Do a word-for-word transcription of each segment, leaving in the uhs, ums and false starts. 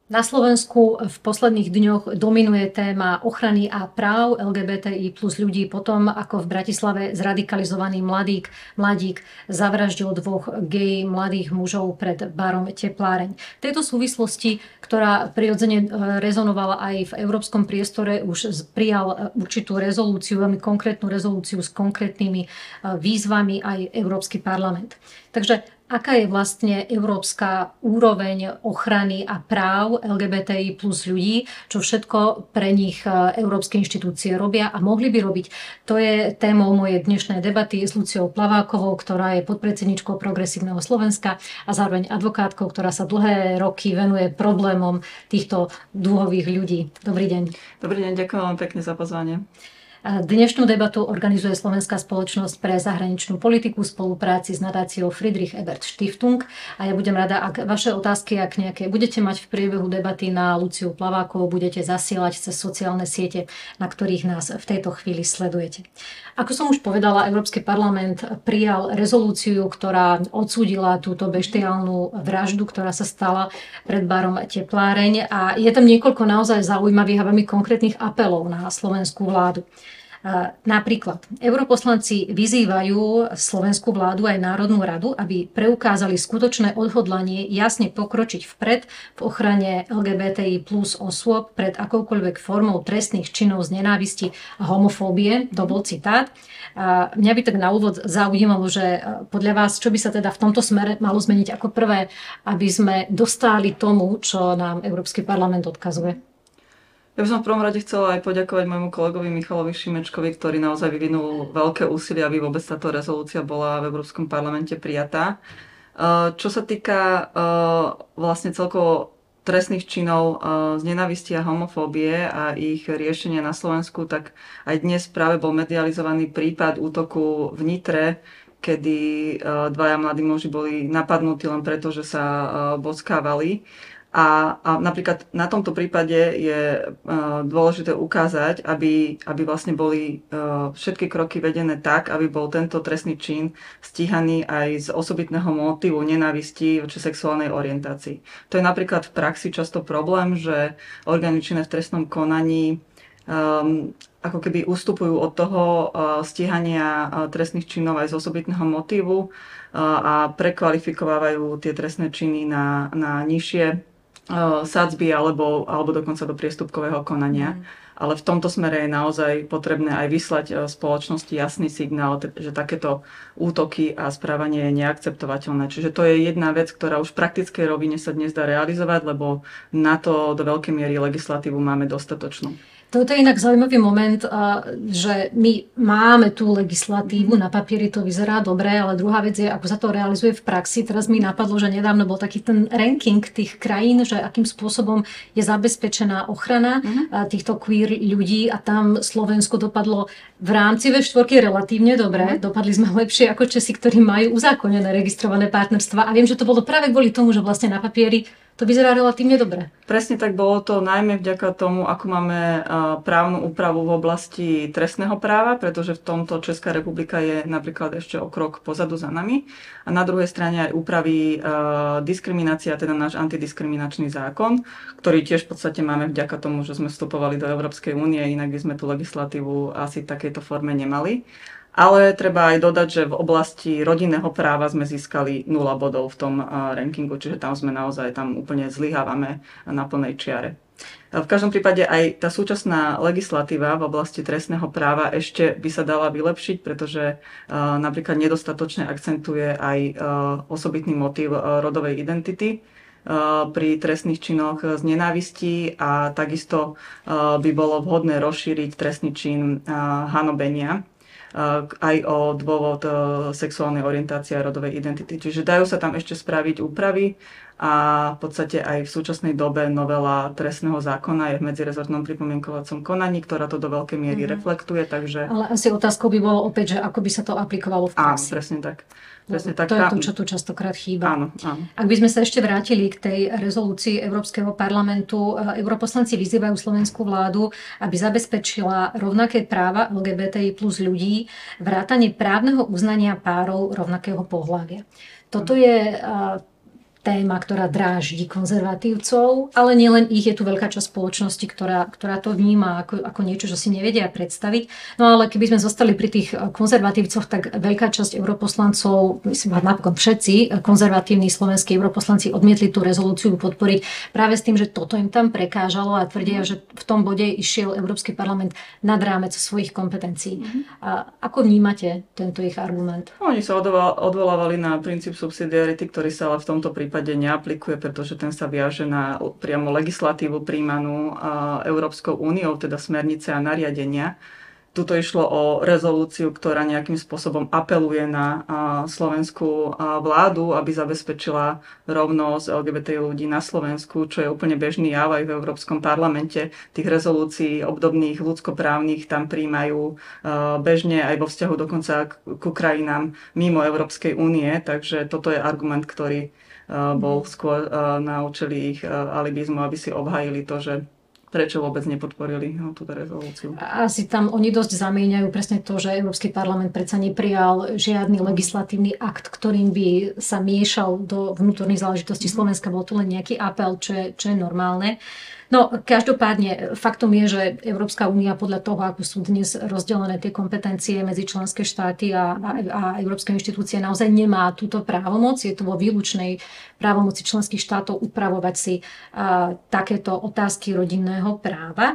Na Slovensku v posledných dňoch dominuje téma ochrany a práv el gé bé té í plus ľudí potom, ako v Bratislave zradikalizovaný mladík, mladík zavraždil dvoch gej mladých mužov pred barom Tepláreň. V tejto súvislosti, ktorá prirodzene rezonovala aj v európskom priestore, už prijal určitú rezolúciu, veľmi konkrétnu rezolúciu s konkrétnymi výzvami aj Európsky parlament. Takže aká je vlastne európska úroveň ochrany a práv el gé bé té í plus ľudí, čo všetko pre nich európske inštitúcie robia a mohli by robiť. To je témou mojej dnešnej debaty s Luciou Plavákovou, ktorá je podpredsedničkou Progresívneho Slovenska a zároveň advokátkou, ktorá sa dlhé roky venuje problémom týchto dúhových ľudí. Dobrý deň. Dobrý deň, ďakujem vám pekne za pozvanie. Dnešnú debatu organizuje Slovenská spoločnosť pre zahraničnú politiku v spolupráci s nadáciou Friedrich Ebert Stiftung a ja budem rada, ak vaše otázky, ak nejaké budete mať v priebehu debaty na Luciu Plavákovú, budete zasielať cez sociálne siete, na ktorých nás v tejto chvíli sledujete. Ako som už povedala, Európsky parlament prijal rezolúciu, ktorá odsúdila túto beštiálnu vraždu, ktorá sa stala pred barom Tepláreň a je tam niekoľko naozaj zaujímavých a veľmi konkrétnych apelov na slovenskú vládu. Napríklad, europoslanci vyzývajú slovenskú vládu aj Národnú radu, aby preukázali skutočné odhodlanie jasne pokročiť vpred v ochrane el gé bé té í plus osôb pred akoukoľvek formou trestných činov z nenávisti a homofóbie. To bol citát. A mňa by tak na úvod zaujímalo, že podľa vás, čo by sa teda v tomto smere malo zmeniť ako prvé, aby sme dostali tomu, čo nám Európsky parlament odkazuje? Ja by som v prvom rade chcela aj poďakovať môjmu kolegovi Michalovi Šimečkovi, ktorý naozaj vyvinul veľké úsilie, aby vôbec táto rezolúcia bola v Európskom parlamente prijatá. Čo sa týka vlastne celkovo trestných činov z nenávisti a homofóbie a ich riešenia na Slovensku, tak aj dnes práve bol medializovaný prípad útoku v Nitre, kedy dvaja mladí muži boli napadnutí len preto, že sa boskávali. A, a napríklad na tomto prípade je uh, dôležité ukázať, aby, aby vlastne boli uh, všetky kroky vedené tak, aby bol tento trestný čin stíhaný aj z osobitného motívu nenávisti voči sexuálnej orientácii. To je napríklad v praxi často problém, že orgány činné v trestnom konaní um, ako keby ustupujú od toho uh, stíhania uh, trestných činov aj z osobitného motívu uh, a prekvalifikovávajú tie trestné činy na, na nižšie sadzby alebo, alebo dokonca do priestupkového konania. Mm. Ale v tomto smere je naozaj potrebné aj vyslať spoločnosti jasný signál, že takéto útoky a správanie je neakceptovateľné. Čiže to je jedna vec, ktorá už v praktickej rovine sa dnes dá realizovať, lebo na to do veľkej miery legislatívu máme dostatočnú. Toto je inak zaujímavý moment, že my máme tú legislatívu, na papieri to vyzerá dobre, ale druhá vec je, ako sa to realizuje v praxi. Teraz mi napadlo, že nedávno bol taký ten ranking tých krajín, že akým spôsobom je zabezpečená ochrana uh-huh. týchto queer ľudí a tam Slovensko dopadlo v rámci vé štyri relatívne dobre. Uh-huh. Dopadli sme lepšie ako Česi, ktorí majú uzákonené registrované partnerstva a viem, že to bolo práve kvôli tomu, že vlastne na papieri to vyzerá relatívne dobre. Presne tak bolo to najmä vďaka tomu, ako máme právnu úpravu v oblasti trestného práva, pretože v tomto Česká republika je napríklad ešte o krok pozadu za nami. A na druhej strane aj úpravy diskriminácia, teda náš antidiskriminačný zákon, ktorý tiež v podstate máme vďaka tomu, že sme vstupovali do Európskej únie, inak by sme tú legislatívu asi v takejto forme nemali. Ale treba aj dodať, že v oblasti rodinného práva sme získali nula bodov v tom rankingu, čiže tam sme naozaj tam úplne zlyhávame na plnej čiare. V každom prípade aj tá súčasná legislatíva v oblasti trestného práva ešte by sa dala vylepšiť, pretože napríklad nedostatočne akcentuje aj osobitný motív rodovej identity pri trestných činoch z nenávistí a takisto by bolo vhodné rozšíriť trestný čin hanobenia aj o dôvod sexuálnej orientácie a rodovej identity. Čiže dajú sa tam ešte spraviť úpravy a v podstate aj v súčasnej dobe novela trestného zákona je v medzirezortnom pripomienkovacom konaní, ktorá to do veľkej miery mm. reflektuje. Takže... Ale asi otázkou by bolo opäť, že ako by sa to aplikovalo v praxi. Áno, presne tak. Presne tak. To je to, čo tu častokrát chýba. Áno, áno. Ak by sme sa ešte vrátili k tej rezolúcii Európskeho parlamentu, europoslanci vyzývajú slovenskú vládu, aby zabezpečila rovnaké práva el gé bé té í plus ľudí, vrátane právneho uznania párov rovnakého pohlavia. Toto je téma, ktorá dráždi konzervatívcov, ale nielen ich, je tu veľká časť spoločnosti, ktorá, ktorá to vníma ako, ako niečo, čo si nevedia predstaviť. No ale keby sme zostali pri tých konzervatívcoch, tak veľká časť europoslancov, myslím, napokon všetci konzervatívni slovenskí europoslanci odmietli tú rezolúciu podporiť práve s tým, že toto im tam prekážalo a tvrdia, že v tom bode išiel Európsky parlament nad rámec svojich kompetencií. Mm-hmm. A ako vnímate tento ich argument? Oni sa odvolávali na princíp subsidiarity, ktorý sa ale v tomto prípade neaplikuje, pretože ten sa viaže na priamo legislatívu príjmanú Európskou úniou, teda smernice a nariadenia. Tuto išlo o rezolúciu, ktorá nejakým spôsobom apeluje na slovenskú vládu, aby zabezpečila rovnosť el gé bé té ľudí na Slovensku, čo je úplne bežný jav aj v Európskom parlamente. Tých rezolúcií obdobných ľudskoprávnych tam príjmajú bežne aj vo vzťahu dokonca ku krajinám mimo Európskej únie, takže toto je argument, ktorý bol skôr na účely ich alibizmu, aby si obhajili to, že prečo vôbec nepodporili no, túto rezolúciu. Asi tam oni dosť zamieňajú presne to, že Európsky parlament predsa neprijal žiadny legislatívny akt, ktorým by sa miešal do vnútorných záležitostí Slovenska. Bol to len nejaký apel, čo je, čo je normálne. No, každopádne faktom je, že Európska únia podľa toho, ako sú dnes rozdelené tie kompetencie medzi členské štáty a, a, a európske inštitúcie, naozaj nemá túto právomoc. Je to vo výlučnej právomoci členských štátov upravovať si a, takéto otázky rodinného práva.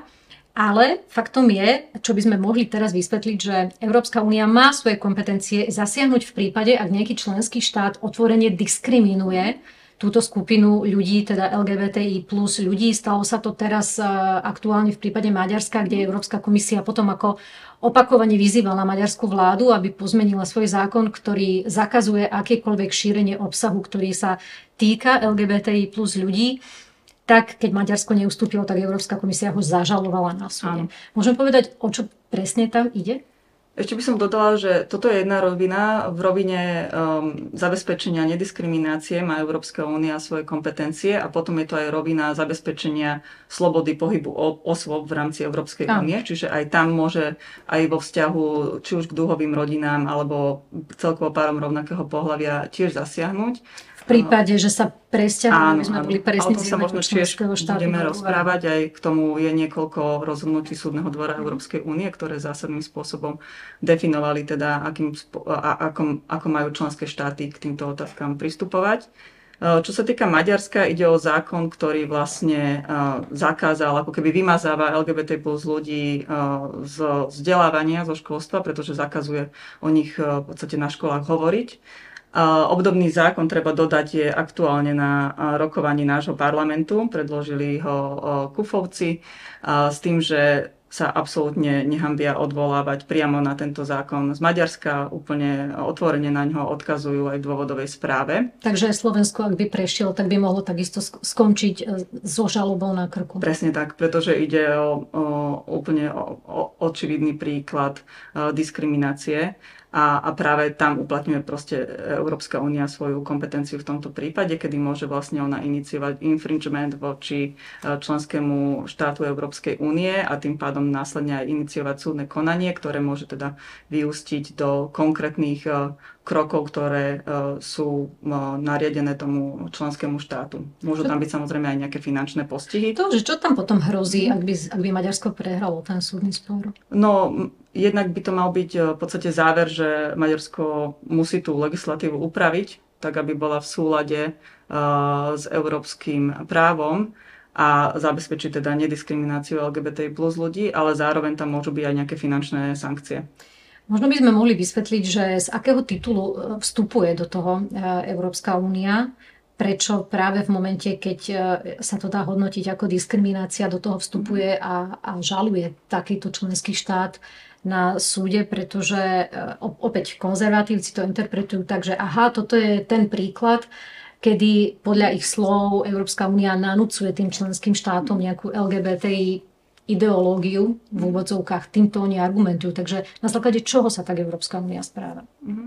Ale faktom je, čo by sme mohli teraz vysvetliť, že Európska únia má svoje kompetencie zasiahnuť v prípade, ak nejaký členský štát otvorene diskriminuje túto skupinu ľudí, teda el gé bé té í plus ľudí. Stalo sa to teraz aktuálne v prípade Maďarska, kde Európska komisia potom ako opakovane vyzývala maďarskú vládu, aby pozmenila svoj zákon, ktorý zakazuje akékoľvek šírenie obsahu, ktorý sa týka el gé bé té í plus ľudí. Tak keď Maďarsko neustúpilo, tak Európska komisia ho zažalovala na súde. Môžem povedať, o čo presne tam ide? Ešte by som dodala, že toto je jedna rovina. V rovine um, zabezpečenia nediskriminácie má Európska únia svoje kompetencie a potom je to aj rovina zabezpečenia slobody pohybu osôb v rámci Európskej únie. Čiže aj tam môže aj vo vzťahu či už k dúhovým rodinám alebo celkovo párom rovnakého pohlavia tiež zasiahnuť. V prípade, že sa presťahujú, my sme boli presne z jedného členského štátu. Budeme rozprávať, aj k tomu je niekoľko rozhodnutí Súdneho dvora Európskej únie, ktoré zásadným spôsobom definovali teda, akým, ako, ako majú členské štáty k týmto otázkam pristupovať. Čo sa týka Maďarska, ide o zákon, ktorý vlastne zakázal, ako keby vymazáva el gé bé té plus ľudí z vzdelávania, zo školstva, pretože zakazuje o nich v podstate na školách hovoriť. Obdobný zákon, treba dodať, je aktuálne na rokovaní nášho parlamentu. Predložili ho Kufovci s tým, že sa absolútne nehambia odvolávať priamo na tento zákon z Maďarska. Úplne otvorene na ňo odkazujú aj v dôvodovej správe. Takže Slovensko, ak by prešiel, tak by mohlo takisto skončiť so žalobou na krku. Presne tak, pretože ide o, o úplne o, o, očividný príklad o, diskriminácie. A, a práve tam uplatňuje proste Európska únia svoju kompetenciu v tomto prípade, kedy môže vlastne ona iniciovať infringement voči členskému štátu Európskej únie a tým pádom následne aj iniciovať súdne konanie, ktoré môže teda vyústiť do konkrétnych krokov, ktoré sú nariadené tomu členskému štátu. Môžu tam byť samozrejme aj nejaké finančné postihy. To, že čo tam potom hrozí, ak by, ak by Maďarsko prehralo ten súdny spor? No, jednak by to mal byť v podstate záver, že Maďarsko musí tú legislatívu upraviť, tak aby bola v súlade s európskym právom a zabezpečiť teda nediskrimináciu el gé bé té plus ľudí, ale zároveň tam môžu byť aj nejaké finančné sankcie. Možno by sme mohli vysvetliť, že z akého titulu vstupuje do toho Európska únia, prečo práve v momente, keď sa to dá hodnotiť ako diskriminácia, do toho vstupuje a, a žaluje takýto členský štát na súde, pretože opäť konzervatívci to interpretujú tak, že aha, toto je ten príklad, kedy podľa ich slov Európska únia nanúcuje tým členským štátom nejakú el gé bé té í ideológiu v úvodzovkách, týmto oni argumentujú. Takže na základe čoho sa tak Európska únia správa? Mm-hmm.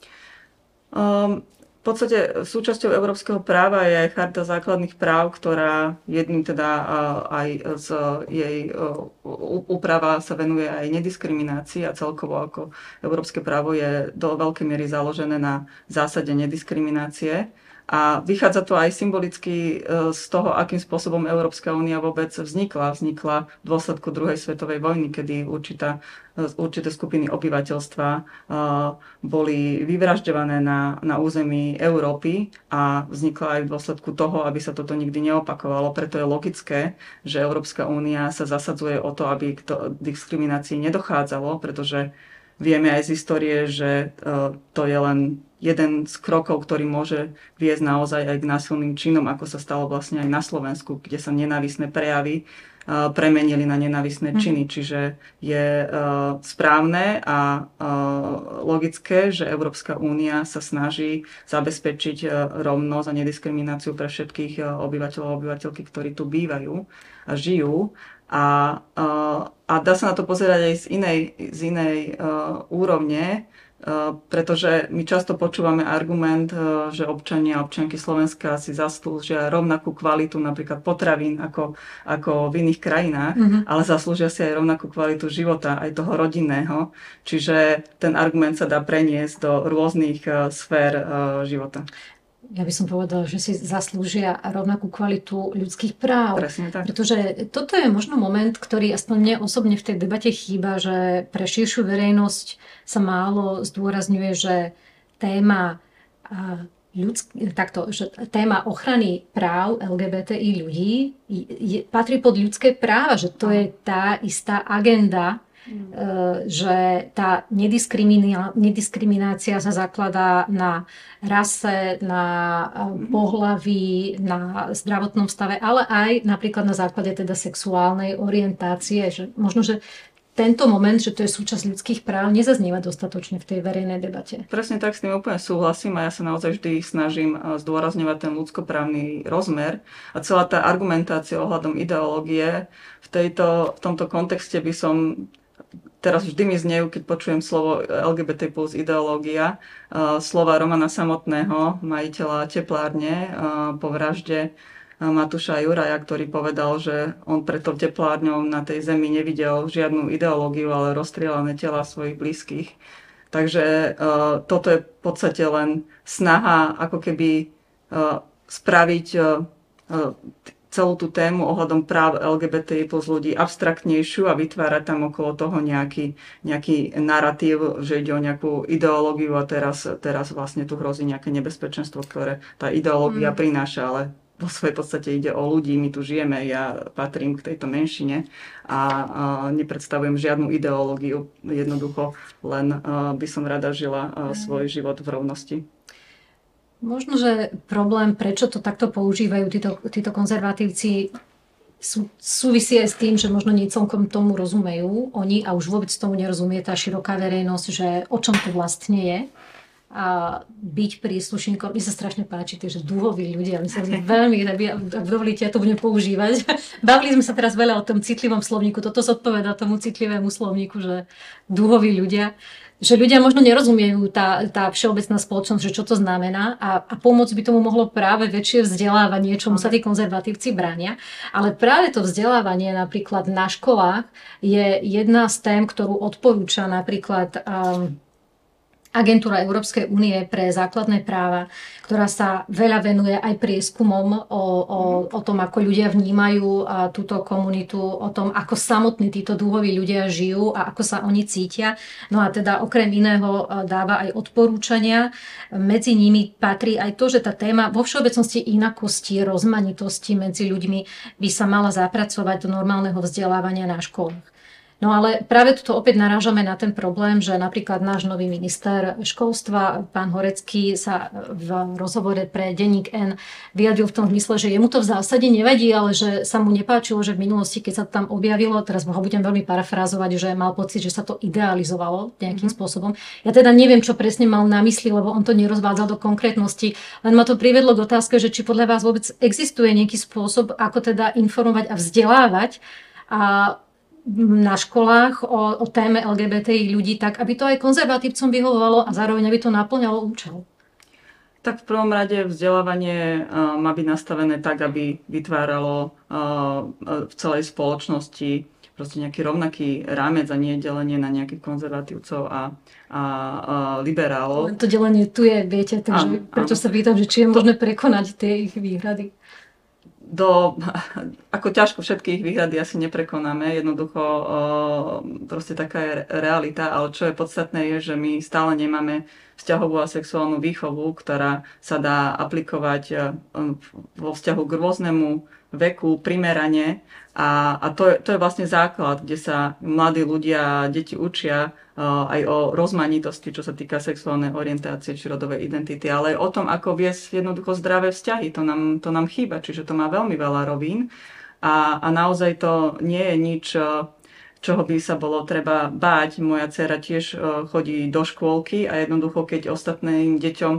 Um, v podstate súčasťou európskeho práva je aj Charta základných práv, ktorá jedným teda uh, aj z jej uh, úprava sa venuje aj nediskriminácii a celkovo ako európske právo je do veľkej miery založené na zásade nediskriminácie. A vychádza to aj symbolicky z toho, akým spôsobom Európska únia vôbec vznikla. Vznikla v dôsledku druhej svetovej vojny, kedy určitá, určité skupiny obyvateľstva boli vyvražďované na, na území Európy a vznikla aj v dôsledku toho, aby sa toto nikdy neopakovalo. Preto je logické, že Európska únia sa zasadzuje o to, aby k diskriminácii nedochádzalo, pretože vieme aj z histórie, že to je len jeden z krokov, ktorý môže viesť naozaj aj k násilným činom, ako sa stalo vlastne aj na Slovensku, kde sa nenávisné prejavy premenili na nenávisné činy. Čiže je správne a logické, že Európska únia sa snaží zabezpečiť rovnosť a nediskrimináciu pre všetkých obyvateľov a obyvateľky, ktorí tu bývajú a žijú. A, a dá sa na to pozerať aj z inej, z inej úrovne, pretože my často počúvame argument, že občania a občianky Slovenska si zaslúžia rovnakú kvalitu napríklad potravín ako, ako v iných krajinách, mm-hmm. ale zaslúžia si aj rovnakú kvalitu života, aj toho rodinného. Čiže ten argument sa dá preniesť do rôznych sfér života. Ja by som povedala, že si zaslúžia rovnakú kvalitu ľudských práv. Presne tak. Pretože toto je možno moment, ktorý aspoň mne osobne v tej debate chýba, že pre širšiu verejnosť sa málo zdôrazňuje, že téma ľudsk- takto, že téma ochrany práv el gé bé té í ľudí je, patrí pod ľudské práva, že to je tá istá agenda, Mm. že tá nediskriminácia sa zakladá na rase, na pohlaví, na zdravotnom stave, ale aj napríklad na základe teda sexuálnej orientácie. Že možno, že tento moment, že to je súčasť ľudských práv, nezaznieva dostatočne v tej verejnej debate. Presne tak, s tým úplne súhlasím a ja sa naozaj vždy snažím zdôrazňovať ten ľudskoprávny rozmer a celá tá argumentácia ohľadom ideológie v, tejto, v tomto kontexte by som teraz vždy mi znejú, keď počujem slovo el gé bé té plus ideológia, slova Romana Samotného, majiteľa teplárne po vražde Matúša Juraja, ktorý povedal, že on pred tou teplárňou na tej zemi nevidel žiadnu ideológiu, ale rozstrieľané tela svojich blízkych. Takže toto je v podstate len snaha ako keby spraviť celú tú tému ohľadom práv el gé bé té í plus ľudí abstraktnejšiu a vytvárať tam okolo toho nejaký, nejaký narratív, že ide o nejakú ideológiu a teraz, teraz vlastne tu hrozí nejaké nebezpečenstvo, ktoré tá ideológia mm. prináša, ale vo svojej podstate ide o ľudí, my tu žijeme, ja patrím k tejto menšine a, a nepredstavujem žiadnu ideológiu, jednoducho len a, by som rada žila a, svoj život v rovnosti. Možno, že problém, prečo to takto používajú títo, títo konzervatívci, sú, súvisí aj s tým, že možno nie celkom tomu rozumejú oni a už vôbec tomu nerozumie tá široká verejnosť, že o čom to vlastne je. A byť príslušníkom, mi sa strašne páči, že dúhoví ľudia, my sa veľmi, ak dovolíte, ja to budem používať. Bavili sme sa teraz veľa o tom citlivom slovníku, toto zodpovedá tomu citlivému slovníku, že dúhoví ľudia. Že ľudia možno nerozumiejú tá, tá všeobecná spoločnosť, že čo to znamená a, a pomôcť by tomu mohlo práve väčšie vzdelávanie, čomu sa tí konzervatívci bránia. Ale práve to vzdelávanie napríklad na školách je jedna z tém, ktorú odporúča napríklad um, Agentúra Európskej únie pre základné práva, ktorá sa veľa venuje aj prieskumom o, o, o tom, ako ľudia vnímajú a túto komunitu, o tom, ako samotní títo dúhoví ľudia žijú a ako sa oni cítia. No a teda okrem iného dáva aj odporúčania. Medzi nimi patrí aj to, že tá téma vo všeobecnosti inakosti, rozmanitosti medzi ľuďmi by sa mala zapracovať do normálneho vzdelávania na školách. No ale práve tuto opäť narážame na ten problém, že napríklad náš nový minister školstva, pán Horecký, sa v rozhovore pre denník N vyjadril v tom zmysle, že jemu to v zásade nevadí, ale že sa mu nepáčilo, že v minulosti, keď sa tam objavilo, teraz ho budem veľmi parafrázovať, že mal pocit, že sa to idealizovalo nejakým mm. spôsobom. Ja teda neviem, čo presne mal na mysli, lebo on to nerozvádzal do konkrétnosti, len ma to priviedlo k otázke, že či podľa vás vôbec existuje nejaký spôsob, ako teda informovať a vzdelávať a na školách o, o téme el gé bé té í ľudí tak, aby to aj konzervatívcom vyhovovalo a zároveň aby to naplňalo účel. Tak v prvom rade vzdelávanie uh, má byť nastavené tak, aby vytváralo uh, v celej spoločnosti proste nejaký rovnaký rámec a nie delenie na nejakých konzervatívcov a, a, a liberálov. To delenie tu je, viete, takže áno, preto áno. sa pýtam, že či je možné prekonať tie ich výhrady. Do, ako ťažko všetky ich výhrady asi neprekonáme, jednoducho proste taká je realita, ale čo je podstatné je, že my stále nemáme vzťahovú a sexuálnu výchovu, ktorá sa dá aplikovať vo vzťahu k rôznemu veku, primerane a, a to, je, to je vlastne základ, kde sa mladí ľudia a deti učia uh, aj o rozmanitosti, čo sa týka sexuálnej orientácie či rodovej identity, ale aj o tom, ako viesť jednoducho zdravé vzťahy. To nám, to nám chýba, čiže to má veľmi veľa rovín a, a naozaj to nie je nič, čoho by sa bolo treba báť. Moja dcéra tiež chodí do škôlky a jednoducho, keď ostatným deťom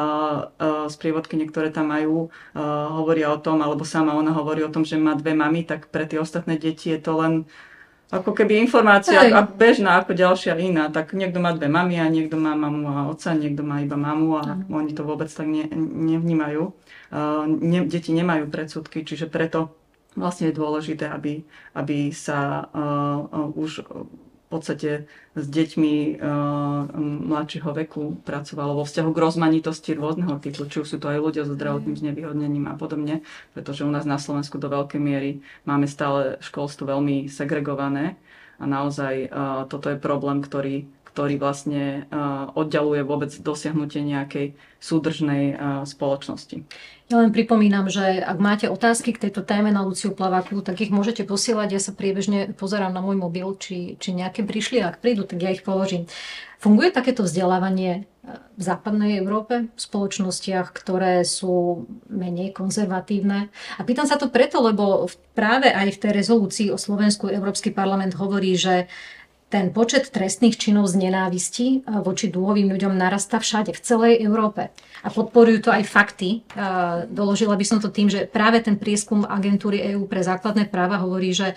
z prievodky, ktoré tam majú, hovoria o tom, alebo sama ona hovorí o tom, že má dve mamy, tak pre tie ostatné deti je to len ako keby informácia a bežná ako ďalšia iná. Tak niekto má dve mamy a niekto má mamu a otca, niekto má iba mamu a mm. oni to vôbec tak ne, nevnímajú. Ne, deti nemajú predsudky, čiže preto vlastne je dôležité, aby, aby sa uh, uh, už v podstate s deťmi uh, mladšieho veku pracovalo vo vzťahu k rozmanitosti rôzneho typu, či už sú to aj ľudia so zdravotným znevýhodnením a podobne, pretože u nás na Slovensku do veľkej miery máme stále školstvo veľmi segregované a naozaj uh, toto je problém, ktorý ktorý vlastne uh, oddialuje vôbec dosiahnutie nejakej súdržnej uh, spoločnosti. Ja len pripomínam, že ak máte otázky k tejto téme na Luciu Plavaku, tak ich môžete posielať. Ja sa priebežne pozerám na môj mobil, či, či nejaké prišli. Ak prídu, tak ja ich položím. Funguje takéto vzdelávanie v západnej Európe, v spoločnostiach, ktoré sú menej konzervatívne? A pýtam sa to preto, lebo práve aj v tej rezolúcii o Slovensku Európsky parlament hovorí, že ten počet trestných činov z nenávisti voči dúhovým ľuďom narastá všade, v celej Európe. A podporujú to aj fakty. Doložila by som to tým, že práve ten prieskum agentúry EÚ pre základné práva hovorí, že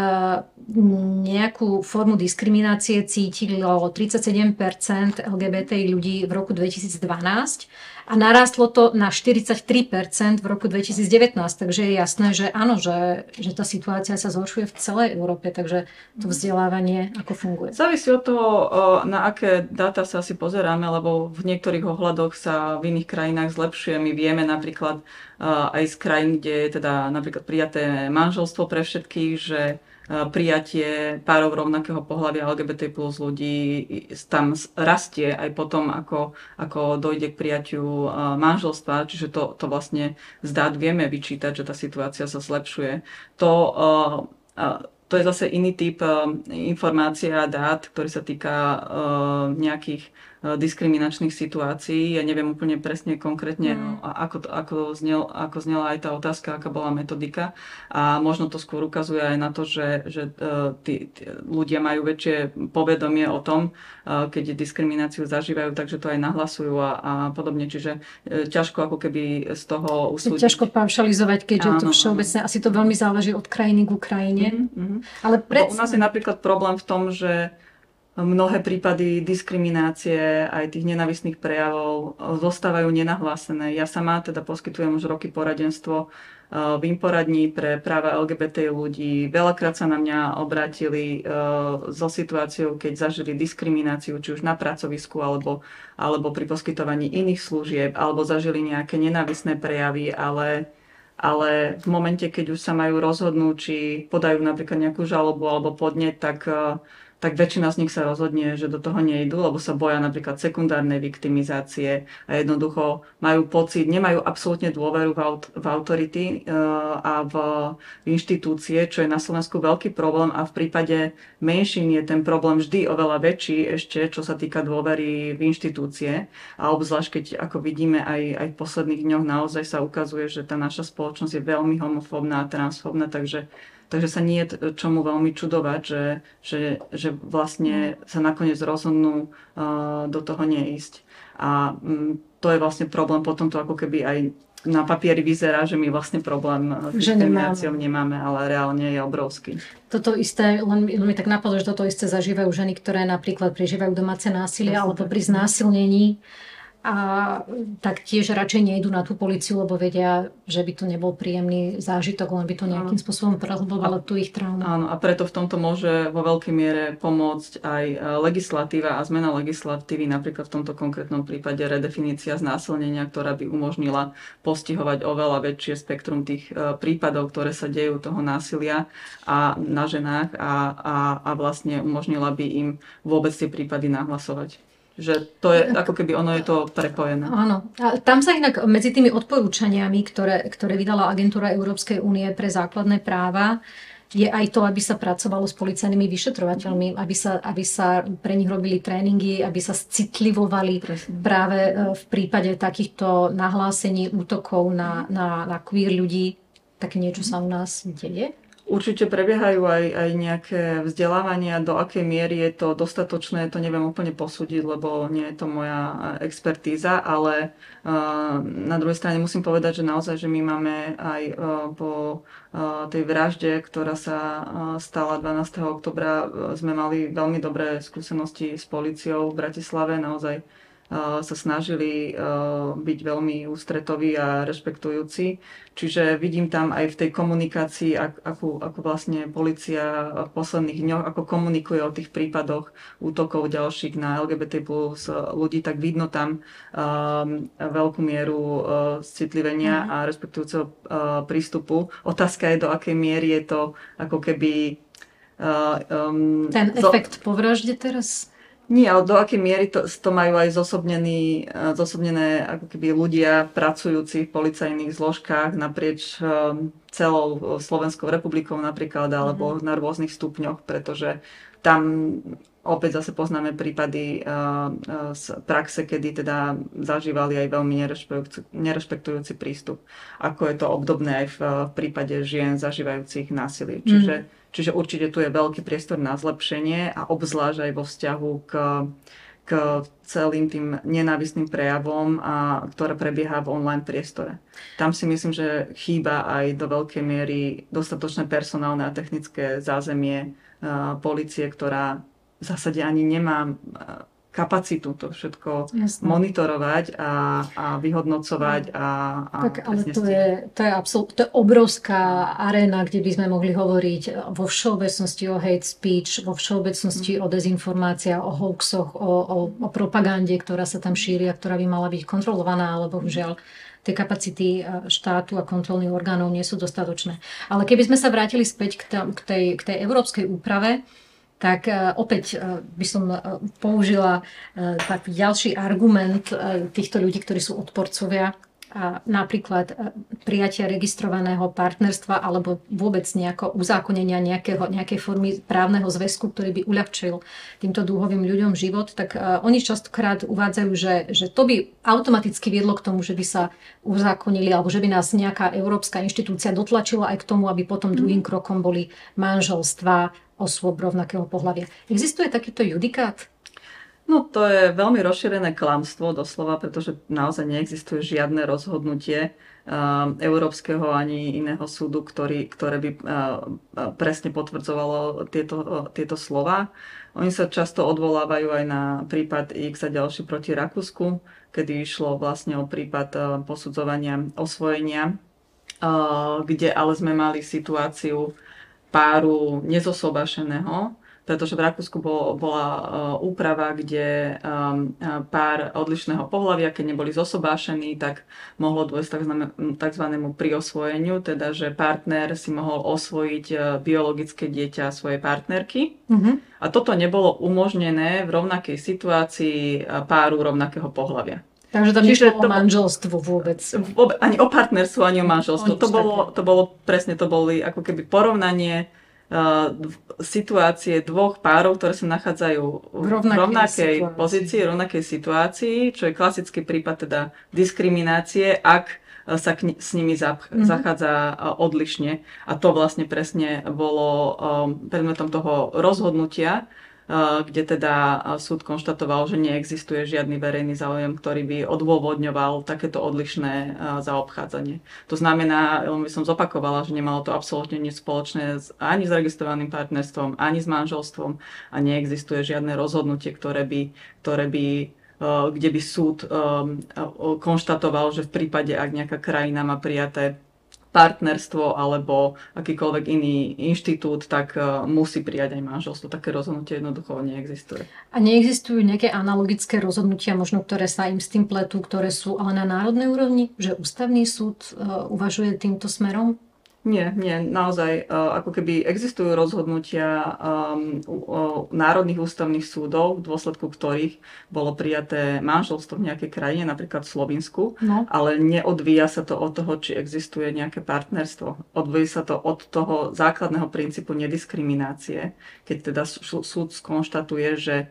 nejakú formu diskriminácie cítilo tridsaťsedem percent el gé bé té ľudí v roku dvetisícdvanásť a narástlo to na štyridsaťtri percent v roku dvetisícdevätnásť. Takže je jasné, že áno, že, že tá situácia sa zhoršuje v celej Európe, takže to vzdelávanie ako funguje. Závisí od toho, na aké dáta sa asi pozeráme, lebo v niektorých ohľadoch sa v iných krajinách zlepšuje. My vieme napríklad aj z krajín, kde je teda napríklad prijaté manželstvo pre všetkých, že prijatie párov rovnakého pohlavia el gé bé té plus ľudí tam rastie aj potom, ako, ako dojde k prijatiu manželstva, čiže to, to vlastne z dát vieme vyčítať, že tá situácia sa zlepšuje. To, to je zase iný typ informácie a dát, ktorý sa týka nejakých diskriminačných situácií. Ja neviem úplne presne konkrétne, mm. ako, ako, znel, ako znela aj tá otázka, aká bola metodika. A možno to skôr ukazuje aj na to, že, že tí, tí ľudia majú väčšie povedomie o tom, keď diskrimináciu zažívajú, takže to aj nahlasujú a, a podobne. Čiže ťažko ako keby z toho usúdiť. Ťažko paušalizovať, keďže áno, to všeobecne, áno. Asi to veľmi záleží od krajiny k Ukrajine. Mm-hmm. Ale pred... U nás je napríklad problém v tom, že mnohé prípady diskriminácie aj tých nenávistných prejavov zostávajú nenahlásené. Ja sama teda poskytujem už roky poradenstvo v Imporadní pre práva el gé bé té ľudí. Veľakrát sa na mňa obrátili so situáciou, keď zažili diskrimináciu, či už na pracovisku, alebo, alebo pri poskytovaní iných služieb, alebo zažili nejaké nenávistné prejavy, ale ale v momente, keď už sa majú rozhodnúť, či podajú napríklad nejakú žalobu alebo podnet, tak tak väčšina z nich sa rozhodne, že do toho nejdú, lebo sa boja napríklad sekundárnej viktimizácie a jednoducho majú pocit, nemajú absolútne dôveru v, aut- v autority uh, a v inštitúcie, čo je na Slovensku veľký problém a v prípade menšín je ten problém vždy oveľa väčší ešte, čo sa týka dôvery v inštitúcie a obzvlášť, keď ako vidíme aj, aj v posledných dňoch naozaj sa ukazuje, že tá naša spoločnosť je veľmi homofóbna a transfóbna, takže Takže sa nie je čomu veľmi čudovať, že, že, že vlastne sa nakoniec rozhodnú uh, do toho neísť. A um, to je vlastne problém, potom to ako keby aj na papieri vyzerá, že my vlastne problém s diskrimináciou nemáme, ale reálne je obrovský. Toto isté, len, len mi tak napadlo, že toto isté zažívajú ženy, ktoré napríklad prežívajú domáce násilie alebo pri znásilnení. a tak tiež radšej nejdú na tú políciu, lebo vedia, že by to nebol príjemný zážitok, len by to nejakým spôsobom prehlbovalo tú ich traumu. Áno, a preto v tomto môže vo veľkej miere pomôcť aj legislatíva a zmena legislatívy, napríklad v tomto konkrétnom prípade redefinícia znásilnenia, ktorá by umožnila postihovať oveľa väčšie spektrum tých prípadov, ktoré sa dejú toho násilia a na ženách a, a, a vlastne umožnila by im vôbec tie prípady nahlasovať. Že to je, ako keby ono je to prepojené. Áno. A tam sa inak medzi tými odporúčaniami, ktoré, ktoré vydala Agentúra Európskej únie pre základné práva, je aj to, aby sa pracovalo s policajnými vyšetrovateľmi, aby sa, aby sa pre nich robili tréningy, aby sa citlivovali Presne. práve v prípade takýchto nahlásení útokov na, na, na queer ľudí. Také niečo sa u nás deje? Určite prebiehajú aj, aj nejaké vzdelávania, do akej miery je to dostatočné, to neviem úplne posúdiť, lebo nie je to moja expertíza, ale uh, na druhej strane musím povedať, že naozaj, že my máme aj uh, po uh, tej vražde, ktorá sa uh, stala dvanásteho októbra, uh, sme mali veľmi dobré skúsenosti s políciou v Bratislave, naozaj sa snažili byť veľmi ústretoví a rešpektujúci. Čiže vidím tam aj v tej komunikácii, ako, ako vlastne polícia v posledných dňoch, ako komunikuje o tých prípadoch útokov ďalších na el gé bé té plus ľudí, tak vidno tam um, veľkú mieru uh, citlivenia mm. a rešpektujúceho uh, prístupu. Otázka je, do akej miery je to ako keby... Uh, um, Ten efekt zo... po vražde teraz... Nie, ale do akej miery to, to majú aj zosobnený, zosobnené ako keby ľudia pracujúci v policajných zložkách naprieč celou Slovenskou republikou napríklad, alebo mm-hmm. na rôznych stupňoch, pretože tam opäť zase poznáme prípady uh, uh, z praxe, kedy teda zažívali aj veľmi nerešpektujúci, nerešpektujúci prístup. Ako je to obdobné aj v, v prípade žien zažívajúcich násilie. Mm. Čiže, čiže určite tu je veľký priestor na zlepšenie a obzvlášť aj vo vzťahu k, k celým tým nenávistným prejavom, a, ktoré prebieha v online priestore. Tam si myslím, že chýba aj do veľkej miery dostatočné personálne a technické zázemie uh, polície, ktorá v zásade ani nemá kapacitu to všetko Jasne. monitorovať a, a vyhodnocovať a, a tak, ale to je, to, je absol- to je obrovská aréna, kde by sme mohli hovoriť vo všeobecnosti o hate speech, vo všeobecnosti mm. o dezinformáciách, o hoaxoch, o, o, o propagande, ktorá sa tam šíri a ktorá by mala byť kontrolovaná, ale bohužiaľ tie kapacity štátu a kontrolných orgánov nie sú dostatočné. Ale keby sme sa vrátili späť k, tam, k, tej, k tej európskej úprave, tak opäť by som použila taký ďalší argument týchto ľudí, ktorí sú odporcovia, napríklad prijatia registrovaného partnerstva alebo vôbec nejako uzákonenia nejakého, nejakej formy právneho zväzku, ktorý by uľahčil týmto dúhovým ľuďom život, tak oni častokrát uvádzajú, že, že to by automaticky viedlo k tomu, že by sa uzákonili alebo že by nás nejaká európska inštitúcia dotlačila aj k tomu, aby potom druhým krokom boli manželstvá osôb rovnakého pohlavia. Existuje takýto judikát? No to je veľmi rozšírené klamstvo doslova, pretože naozaj neexistuje žiadne rozhodnutie uh, európskeho ani iného súdu, ktorý, ktoré by uh, presne potvrdzovalo tieto, uh, tieto slova. Oni sa často odvolávajú aj na prípad X a ďalší proti Rakúsku, kedy išlo vlastne o prípad uh, posudzovania osvojenia, uh, kde ale sme mali situáciu páru nezosobášeného, pretože v Rakúsku bol, bola uh, úprava, kde um, pár odlišného pohlavia, keď neboli zosobášení, tak mohlo dôjsť takzvanému priosvojeniu, teda že partner si mohol osvojiť uh, biologické dieťa svojej partnerky. Mm-hmm. A toto nebolo umožnené v rovnakej situácii uh, páru rovnakého pohlavia. Takže tam nešlo o manželstvo vôbec. Ani o partnerstvo, ani o manželstvo. To bolo, to bolo, presne to boli ako keby porovnanie uh, situácie dvoch párov, ktoré sa nachádzajú v rovnakej, rovnakej pozícii, rovnakej situácii, čo je klasický prípad teda diskriminácie, ak sa k, s nimi zap, mm-hmm. zachádza uh, odlišne. A to vlastne presne bolo um, predmetom toho rozhodnutia, kde teda súd konštatoval, že neexistuje žiadny verejný záujem, ktorý by odôvodňoval takéto odlišné zaobchádzanie. To znamená, len by som zopakovala, že nemalo to absolútne nič spoločné ani s registrovaným partnerstvom, ani s manželstvom a neexistuje žiadne rozhodnutie, ktoré by, ktoré by kde by súd konštatoval, že v prípade, ak nejaká krajina má prijaté partnerstvo alebo akýkoľvek iný inštitút, tak musí prijať aj manželstvo. Také rozhodnutie jednoducho neexistuje. A neexistujú nejaké analogické rozhodnutia, možno ktoré sa im s tým pletú, ktoré sú ale na národnej úrovni? Že ústavný súd uvažuje týmto smerom? Nie, nie, naozaj, ako keby existujú rozhodnutia um, národných ústavných súdov, v dôsledku ktorých bolo prijaté manželstvo v nejakej krajine, napríklad v Slovinsku, no. Ale neodvíja sa to od toho, či existuje nejaké partnerstvo. Odvíja sa to od toho základného princípu nediskriminácie, keď teda súd skonštatuje, že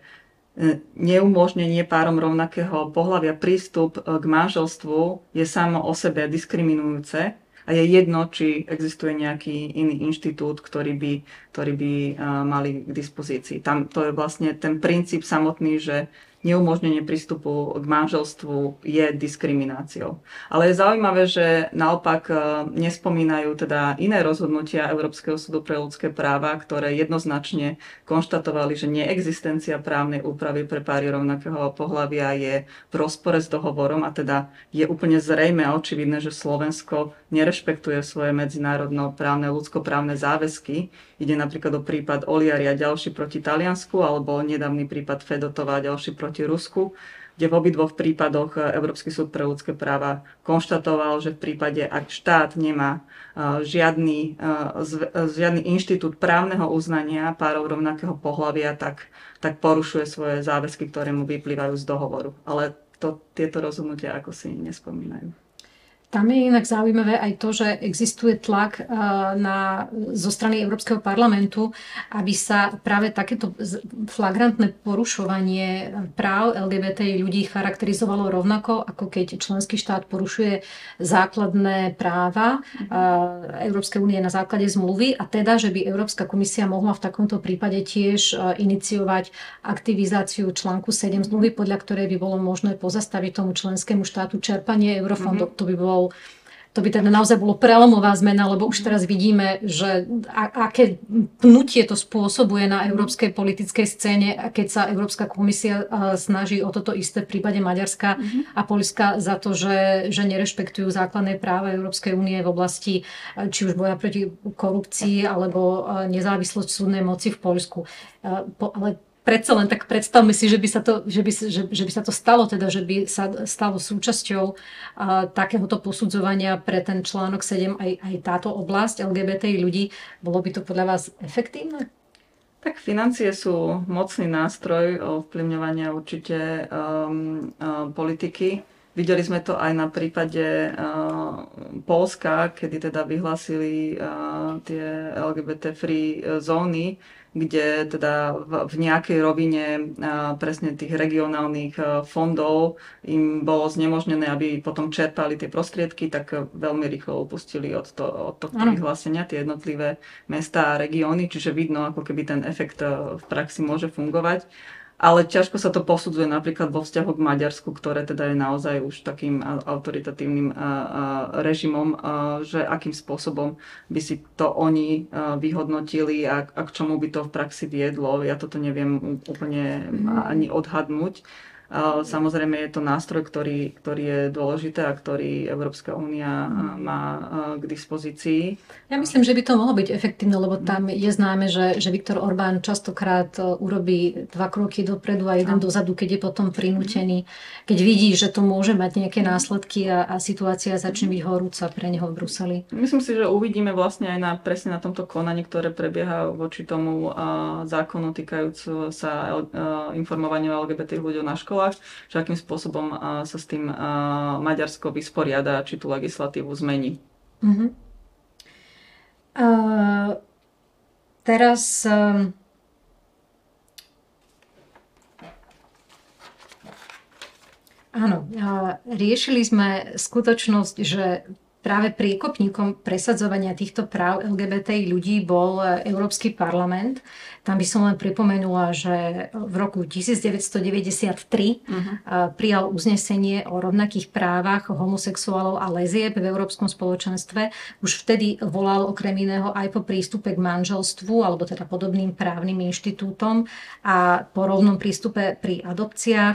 neumožnenie párom rovnakého pohlavia prístup k manželstvu je samo o sebe diskriminujúce. A je jedno, či existuje nejaký iný inštitút, ktorý by, ktorý by uh, mali k dispozícii. Tam to je vlastne ten princíp samotný, že neumožnenie prístupu k manželstvu je diskrimináciou. Ale je zaujímavé, že naopak nespomínajú teda iné rozhodnutia Európskeho súdu pre ľudské práva, ktoré jednoznačne konštatovali, že neexistencia právnej úpravy pre páry rovnakého pohlavia je v rozpore s dohovorom a teda je úplne zrejmé a očividné, že Slovensko nerešpektuje svoje medzinárodno-právne ľudskoprávne záväzky. Ide napríklad o prípad Oliari a ďalší proti Taliansku alebo nedávny prípad Fedotova a ďalší proti Rusku, kde v obidvoch prípadoch Európsky súd pre ľudské práva konštatoval, že v prípade, ak štát nemá žiadny, žiadny inštitút právneho uznania párov rovnakého pohlavia, tak, tak porušuje svoje záväzky, ktoré mu vyplývajú z dohovoru. Ale to, tieto rozhodnutia ako si nespomínajú. Tam je inak zaujímavé aj to, že existuje tlak na, zo strany Európskeho parlamentu, aby sa práve takéto flagrantné porušovanie práv el gé bé té ľudí charakterizovalo rovnako, ako keď členský štát porušuje základné práva Európskej únie na základe zmluvy a teda, že by Európska komisia mohla v takomto prípade tiež iniciovať aktivizáciu článku sedem zmluvy, podľa ktorej by bolo možné pozastaviť tomu členskému štátu čerpanie eurofondov. Mm-hmm. To by bolo To by teda naozaj bolo prelomová zmena, lebo už teraz vidíme, že a, aké pnutie to spôsobuje na európskej politickej scéne, keď sa Európska komisia snaží o toto isté v prípade Maďarska mm-hmm. a Poľska za to, že, že nerešpektujú základné práva Európskej únie v oblasti či už boja proti korupcii alebo nezávislosť súdnej moci v Poľsku. Ale predsa len tak predstavme si, že by sa to, že by, že, že by sa to stalo, teda, že by sa stalo súčasťou uh, takéhoto posudzovania pre ten článok sedem aj, aj táto oblasť el gé bé té ľudí. Bolo by to podľa vás efektívne? Tak financie sú mocný nástroj ovplyvňovania určite um, uh, politiky. Videli sme to aj na prípade uh, Poľska, kedy teda vyhlásili uh, tie el gé bé té free zóny, kde teda v, v nejakej rovine a, presne tých regionálnych a, fondov im bolo znemožnené, aby potom čerpali tie prostriedky, tak veľmi rýchlo upustili od, to, od tohto ano. vyhlásenia tie jednotlivé mestá a regióny, čiže vidno, ako keby ten efekt v praxi môže fungovať. Ale ťažko sa to posudzuje napríklad vo vzťahu k Maďarsku, ktoré teda je naozaj už takým autoritatívnym režimom, že akým spôsobom by si to oni vyhodnotili a, a k čomu by to v praxi viedlo. Ja toto neviem úplne ani odhadnúť. Samozrejme je to nástroj, ktorý, ktorý je dôležité a ktorý Európska únia má k dispozícii. Ja myslím, že by to mohlo byť efektívne, lebo tam je známe, že, že Viktor Orbán častokrát urobí dva kroky dopredu a jeden dozadu, keď je potom prinútený, keď vidí, že to môže mať nejaké následky a, a situácia začne byť horúca pre neho v Bruseli. Myslím si, že uvidíme vlastne aj na, presne na tomto konaní, ktoré prebieha voči tomu uh, zákonu týkajúcu sa uh, informovania o el gé bé té ľuďom na škole, že akým spôsobom uh, sa s tým uh, Maďarsko vysporiada, či tú legislatívu zmení. Uh-huh. Uh, teraz uh, áno, uh, riešili sme skutočnosť, že práve priekopníkom presadzovania týchto práv el gé bé té ľudí bol Európsky parlament. Tam by som len pripomenula, že v roku devätnásťstodeväťdesiattri uh-huh. prijal uznesenie o rovnakých právach homosexuálov a lezieb v Európskom spoločenstve. Už vtedy volal okrem iného aj po prístupe k manželstvu, alebo teda podobným právnym inštitútom a po rovnom prístupe pri adopciách.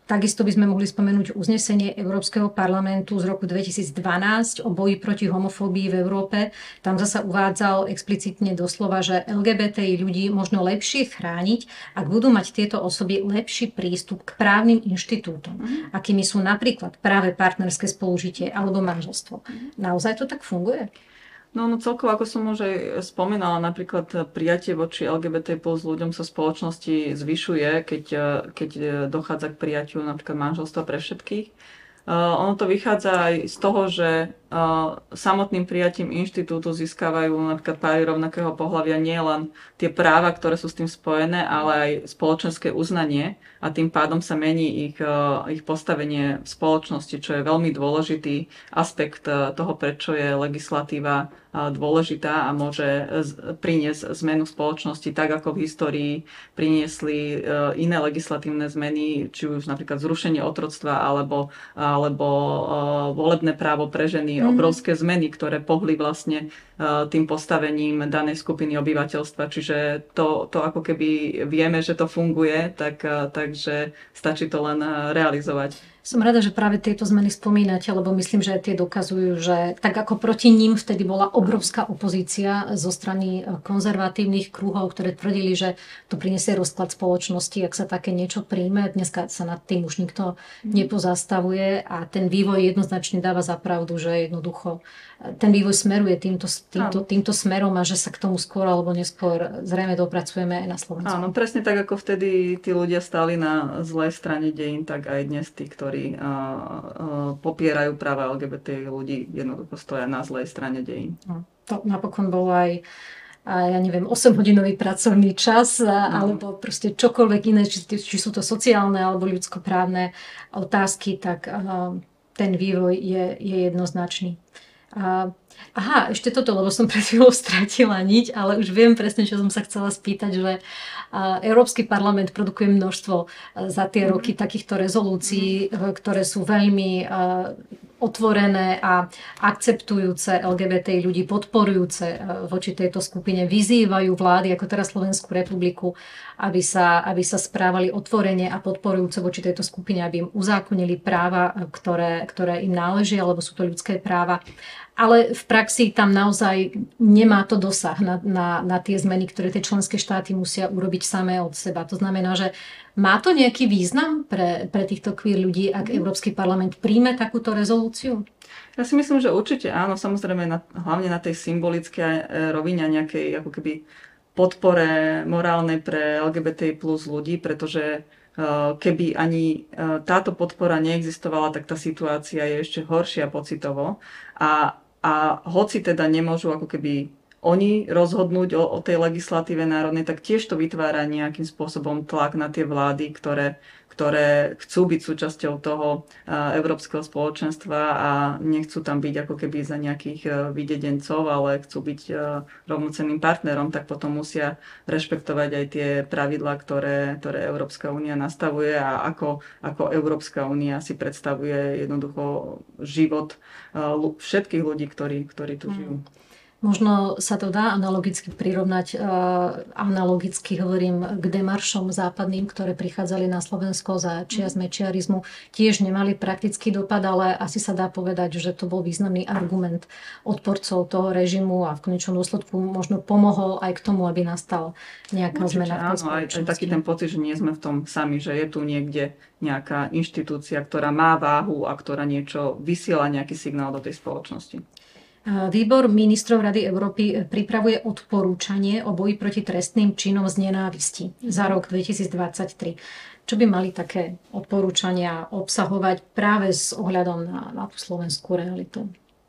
Takisto by sme mohli spomenúť uznesenie Európskeho parlamentu z roku dvetisícdvanásť o boji proti homofóbii v Európe. Tam zasa uvádzal explicitne doslova, že el gé bé té í ľudí možno lepšie chrániť, ak budú mať tieto osoby lepší prístup k právnym inštitútom, mm. akými sú napríklad práve partnerské spolužitie alebo manželstvo. Mm. Naozaj to tak funguje? No, no celkovo, ako som už aj spomínala, napríklad prijatie voči el gé bé té plus ľuďom sa spoločnosti zvyšuje, keď, keď dochádza k prijatiu napríklad manželstva pre všetkých. Uh, ono to vychádza aj z toho, že uh, samotným prijatím inštitútu získavajú napríklad páry rovnakého pohlavia nie len tie práva, ktoré sú s tým spojené, ale aj spoločenské uznanie a tým pádom sa mení ich, uh, ich postavenie v spoločnosti, čo je veľmi dôležitý aspekt uh, toho, prečo je legislatíva uh, dôležitá a môže z- priniesť zmenu spoločnosti, tak ako v histórii priniesli uh, iné legislatívne zmeny, či už napríklad zrušenie otroctva alebo uh, alebo uh, volebné právo pre ženy, mm. obrovské zmeny, ktoré pohli vlastne uh, tým postavením danej skupiny obyvateľstva. Čiže to, to ako keby vieme, že to funguje, tak, uh, takže stačí to len uh, realizovať. Som rada, že práve tieto zmeny spomínate, lebo myslím, že tie dokazujú, že tak ako proti ním vtedy bola obrovská opozícia zo strany konzervatívnych kruhov, ktoré tvrdili, že to prinesie rozklad spoločnosti, ak sa také niečo príjme. Dneska sa nad tým už nikto nepozastavuje a ten vývoj jednoznačne dáva za pravdu, že jednoducho ten vývoj smeruje týmto, týmto, týmto smerom a že sa k tomu skôr alebo neskôr zrejme dopracujeme aj na Slovensku. Áno, presne tak, ako vtedy tí ľudia stáli na zlej strane dejín, tak aj dnes tí, ktorí uh, uh, popierajú práva el gé bé té ľudí, jednoducho stoja na zlej strane dejín. No, to napokon bolo aj a ja neviem, osemhodinový pracovný čas, no. alebo proste čokoľvek iné, či, či sú to sociálne alebo ľudskoprávne otázky, tak uh, ten vývoj je, je jednoznačný. Uh, aha, ešte toto, lebo som pred chvíľou stratila niť, ale už viem presne, čo som sa chcela spýtať, že uh, Európsky parlament produkuje množstvo uh, za tie mm-hmm. roky takýchto rezolúcií, uh, ktoré sú veľmi uh, otvorené a akceptujúce el gé bé té ľudí, podporujúce uh, voči tejto skupine, vyzývajú vlády, ako teraz Slovenskú republiku, aby sa, aby sa správali otvorene a podporujúce voči tejto skupine, aby im uzákonili práva, ktoré, ktoré im náležia, alebo sú to ľudské práva. Ale v praxi tam naozaj nemá to dosah na, na, na tie zmeny, ktoré tie členské štáty musia urobiť samé od seba. To znamená, že má to nejaký význam pre, pre týchto queer ľudí, ak Európsky parlament príjme takúto rezolúciu? Ja si myslím, že určite áno, samozrejme na, hlavne na tej symbolické rovine nejakej ako keby podpore morálnej pre el gé bé té plus ľudí, pretože keby ani táto podpora neexistovala, tak tá situácia je ešte horšia pocitovo. A, a hoci teda nemôžu ako keby oni rozhodnúť o, o tej legislatíve národnej, tak tiež to vytvára nejakým spôsobom tlak na tie vlády, ktoré, ktoré chcú byť súčasťou toho európskeho spoločenstva a nechcú tam byť ako keby za nejakých videdencov, ale chcú byť rovnocenným partnerom, tak potom musia rešpektovať aj tie pravidlá, ktoré, ktoré Európska únia nastavuje a ako, ako Európska únia si predstavuje jednoducho život všetkých ľudí, ktorí, ktorí tu žijú. Možno sa to dá analogicky prirovnať, uh, analogicky hovorím k demaršom západným, ktoré prichádzali na Slovensko za čias mečiarizmu. Tiež nemali praktický dopad, ale asi sa dá povedať, že to bol významný argument odporcov toho režimu a v konečnom dôsledku možno pomohol aj k tomu, aby nastal nejaká Určite, zmena v tej áno, spoločnosti. aj, aj taký ten pocit, že nie sme v tom sami, že je tu niekde nejaká inštitúcia, ktorá má váhu a ktorá niečo vysiela, nejaký signál do tej spoločnosti. Výbor ministrov Rady Európy pripravuje odporúčanie o boji proti trestným činom z nenávisti za rok dvetisícdvadsaťtri. Čo by mali také odporúčania obsahovať práve s ohľadom na, na tú slovenskú realitu?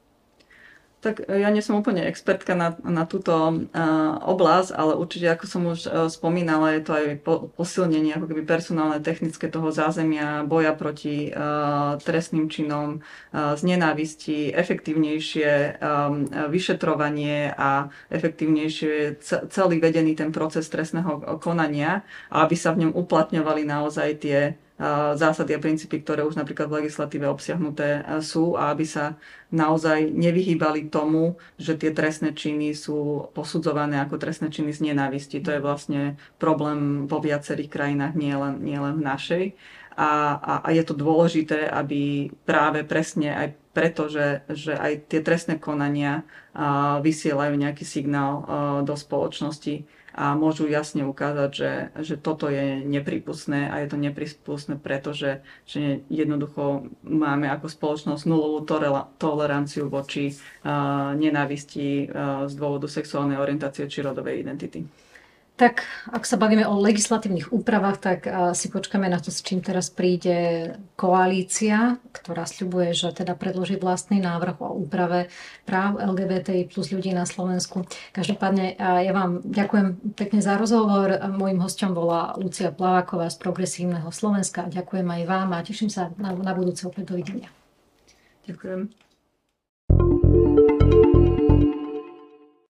Tak ja nie som úplne expertka na, na túto uh, oblasť, ale určite, ako som už uh, spomínala, je to aj po, posilnenie ako keby personálne, technické toho zázemia, boja proti uh, trestným činom uh, z nenávisti, efektívnejšie um, vyšetrovanie a efektívnejšie c- celý vedený ten proces trestného konania, aby sa v ňom uplatňovali naozaj tie zásady a princípy, ktoré už napríklad v legislatíve obsiahnuté sú a aby sa naozaj nevyhýbali tomu, že tie trestné činy sú posudzované ako trestné činy z nenávisti. To je vlastne problém vo viacerých krajinách, nie len, nie len v našej. a, a, a je to dôležité, aby práve presne aj preto, že, že aj tie trestné konania a, vysielajú nejaký signál a, do spoločnosti a môžu jasne ukázať, že, že toto je neprípustné a je to neprípustné, pretože že jednoducho máme ako spoločnosť nulovú toleranciu voči a, nenávisti a, z dôvodu sexuálnej orientácie či rodovej identity. Tak ak sa bavíme o legislatívnych úpravách, tak si počkáme na to, s čím teraz príde koalícia, ktorá sľubuje, že teda predloží vlastný návrh o úprave práv el gé bé té í plus ľudí na Slovensku. Každopádne ja vám ďakujem pekne za rozhovor. Mojím hosťom bola Lucia Plaváková z Progresívneho Slovenska. Ďakujem aj vám a teším sa na, na budúce opäť. Dovidenia. Ďakujem.